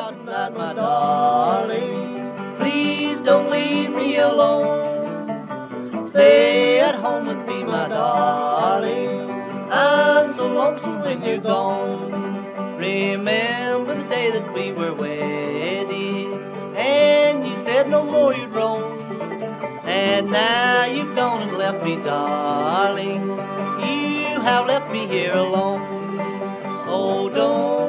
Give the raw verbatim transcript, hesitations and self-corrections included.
good night, my darling. Please don't leave me alone. Stay at home with me, my darling. I'm so lonesome when you're gone. Remember the day that we were wedded, and you said no more you'd roam. And now you've gone and left me, darling. You have left me here alone. Oh, don't